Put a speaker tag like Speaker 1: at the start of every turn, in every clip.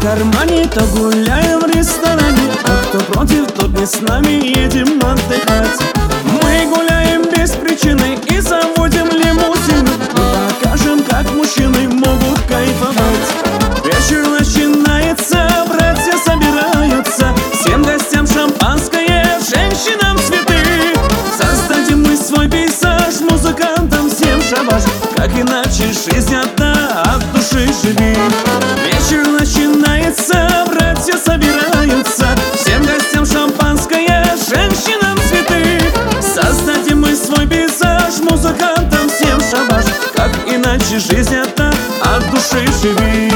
Speaker 1: кармане, то гуляем в ресторане, а кто против, тот не с нами, едем отдыхать. Мы гуляем без причины и заводим лимузин. Мы покажем, как мужчины могут кайфовать. Вечер начинается, братья собираются, всем гостям шампанское, женщинам цветы. Создадим мы свой пейзаж, музыкантам всем шабаш. Как иначе жизнь одна, от души живи. Вечер начинается, братья собираются, всем гостям шампанское, женщинам цветы. Создадим мы свой пейзаж, музыкантам всем шабаш. Как иначе жизнь одна, от души живи.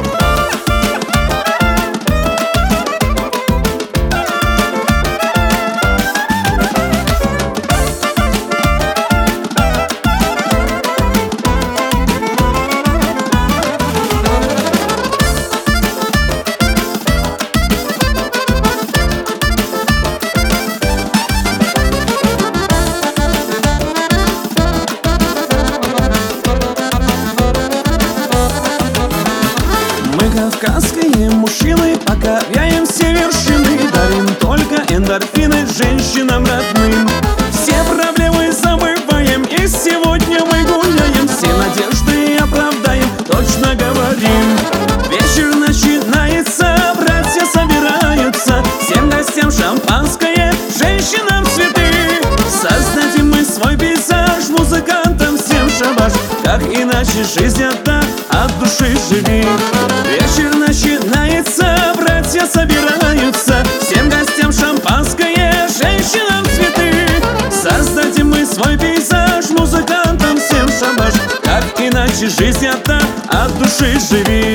Speaker 1: Мы кавказские мужчины, покоряем все вершины, дарим только эндорфины женщинам родным. Все проблемы забываем, и сегодня мы гуляем, все надежды оправдаем, точно говорим. Вечер начинается, братья собираются, всем гостям шампанское, женщинам цветы. Создадим мы свой пейзаж, музыкантам всем шабаш. Как иначе жизнь одна, от души живи. Вечер начинается, братья собираются, всем гостям шампанское, женщинам цветы. Создадим мы свой пейзаж, музыкантам всем шабаш. Как иначе жизнь одна, от души живи.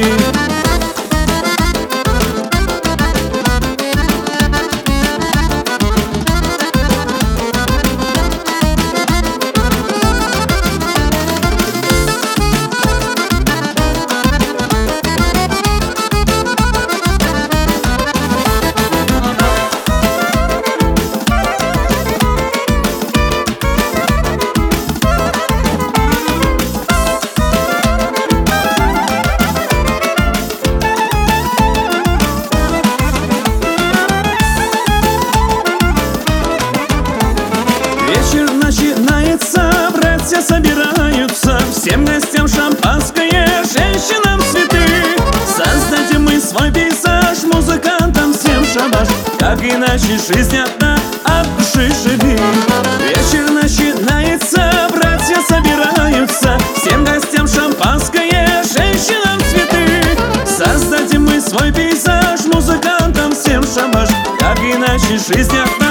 Speaker 1: Вечер начинается, братья собираются, всем гостям шампанское, женщинам цветы. Создадим мы свой пейзаж, музыкантам всем шабаш. Как иначе жизнь одна, от души живи. Вечер начинается, братья собираются, всем гостям шампанское, женщинам цветы. Создадим мы свой пейзаж, музыкантам всем шабаш. Как иначе жизнь одна,